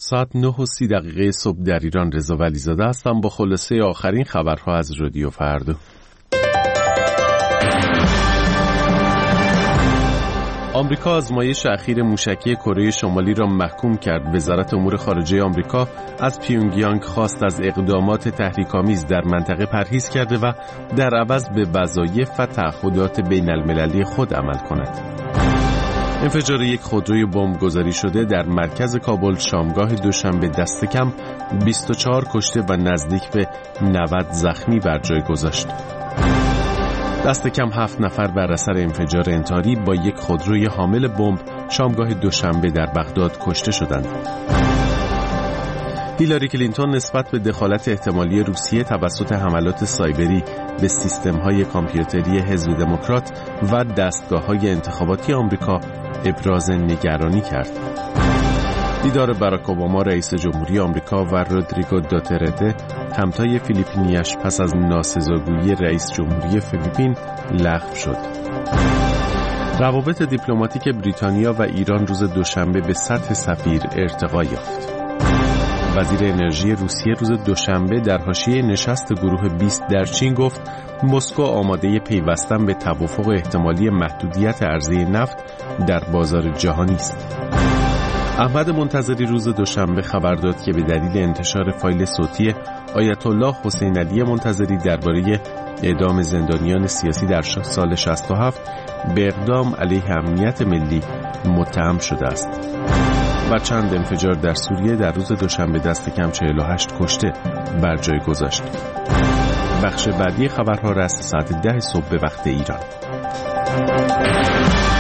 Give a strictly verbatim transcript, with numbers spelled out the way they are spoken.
ساعت نه و سی دقیقه صبح در ایران. رضا ولیزاده هستم با خلاصه آخرین خبرها از رادیو فردا. آمریکا آزمایش اخیر موشکی کره شمالی را محکوم کرد. وزارت امور خارجه آمریکا از پیونگیانگ خواست از اقدامات تحریک‌آمیز در منطقه پرهیز کرده و در عوض به وظایف و تعهدات بین المللی خود عمل کند. انفجار یک خودروی بمب گذاری شده در مرکز کابل شامگاه دوشنبه دست کم بیست و چهار کشته و نزدیک به نود زخمی بر جای گذاشت. دست کم هفت نفر بر اثر انفجار انتحاری با یک خودروی حامل بمب شامگاه دوشنبه در بغداد کشته شدند. هیلاری کلینتون نسبت به دخالت احتمالی روسیه توسط حملات سایبری به سیستم‌های کامپیوتری حزب دموکرات و دستگاه‌های انتخاباتی آمریکا ابراز نگرانی کرد. دیدار باراک اوباما رئیس جمهوری آمریکا و رودریگو دوترته همتای فیلیپینیش پس از ناسزاگویی رئیس جمهوری فیلیپین لغو شد. روابط دیپلماتیک بریتانیا و ایران روز دوشنبه به سطح سفیر ارتقا یافت. وزیر انرژی روسیه روز دوشنبه در حاشیه نشست گروه بیست در چین گفت مسکو آماده پیوستن به توافق احتمالی محدودیت عرضه نفت در بازار جهانی است. احمد منتظری روز دوشنبه خبر داد که به دلیل انتشار فایل صوتی آیت الله حسین علی منتظری درباره اعدام زندانیان سیاسی در سال شصت و هفت به اقدام علیه امنیت ملی متهم شده است. و چند انفجار در سوریه در روز دوشنبه دست کم چهل و هشت کشته بر جای گذاشت. بخش بعدی خبرها را از ساعت ده صبح به وقت ایران.